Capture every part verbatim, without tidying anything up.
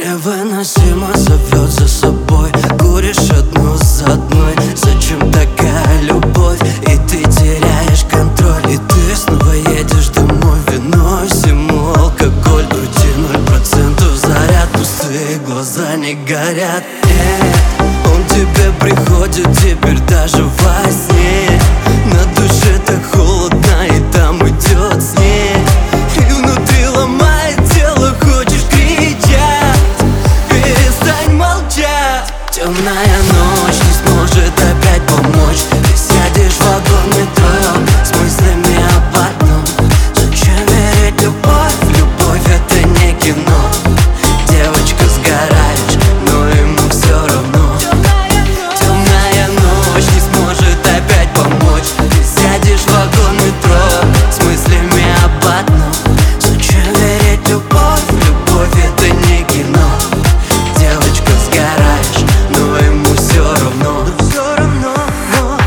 Невыносимо зовет за собой. Куришь одну за одной. Зачем такая любовь? И ты теряешь контроль. И ты снова едешь домой. Вино всему алкоголь. В груди ноль процентов заряд. Пустые глаза не горят. Нет, он тебе приходит теперь даже во сне. На душе так холодно, и там идет снег. И внутри ломает тело, хочешь кричать. Перестань молчать. Темная ночь не сможет опять помочь. Ты сядешь в вагон метро с мыслями об одном. Зачем верить любовь? Любовь это не кино. Девочка, сгораешь, но ему все равно. Темная ночь не сможет опять помочь. Ты сядешь в вагон метро с мыслями об одном. Зачем верить любовь? Любовь это не кино. Девочка, сгораешь, но ему все равно. Но все равно, но...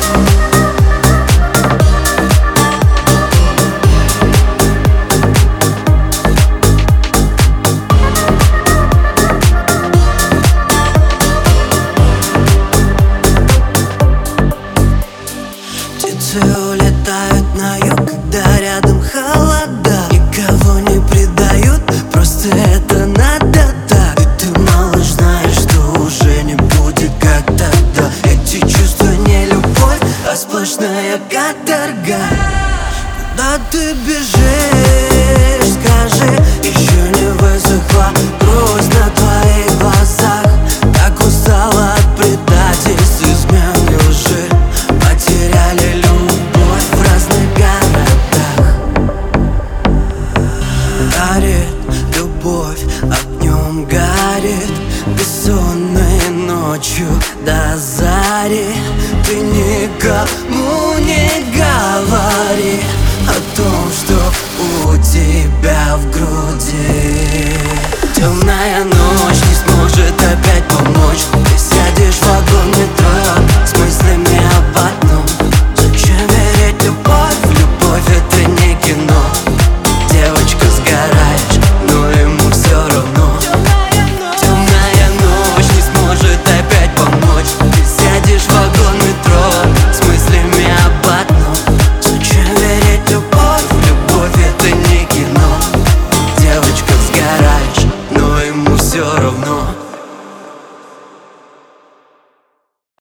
Птицы улетают на юг, когда рядом холода. Никого не предают, просто это надо так. И ты, малыш, знаешь, что уже не будет как тогда. Эти чувства не любовь, а сплошная каторга. Куда ты бежишь, скажи? Еще не высохла грусть на твоих глазах. Так устала от предательств, измен и лжи. Потеряли любовь в разных городах. Горит любовь, огнем горит. Бессонной ночью до зари. Ты никому не говори о том, что у тебя в груди. Темная ночь не сможет опять помочь. Ты сядешь в вагон метро с мыслями об одном. Зачем верить любовь? Любовь это не кино. Девочка, сгораешь, но ему все равно. Темная ночь не сможет опять помочь. Ты сядешь в вагон метро с мыслями об одном. Зачем верить любовь? Любовь это не кино. Девочка, сгораешь, но ему все равно.